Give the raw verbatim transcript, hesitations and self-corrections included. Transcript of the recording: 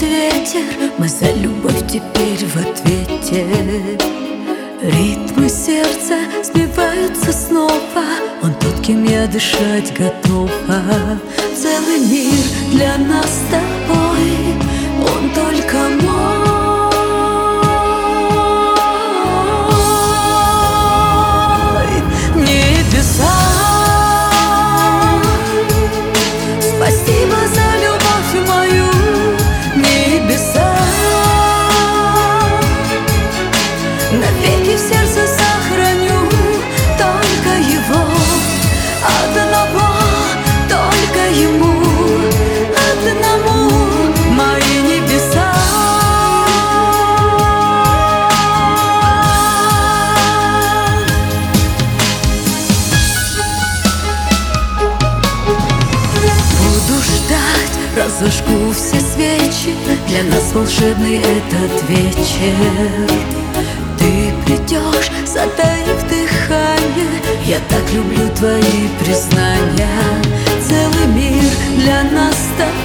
ветер, мы за любовь теперь в ответе. Ритмы сердца сбиваются снова, он тот, кем я дышать готова. Целый мир для нас с тобой, он только мой. Небеса, спасибо за любовь мою. Небеса, навеки в сердце сохраню только его, одного, только ему, одному мои небеса. Буду ждать, разожгу все свечи, для нас волшебный этот вечер. Ты придешь, затаив дыхание, я так люблю твои признания. Целый мир для нас с тобой.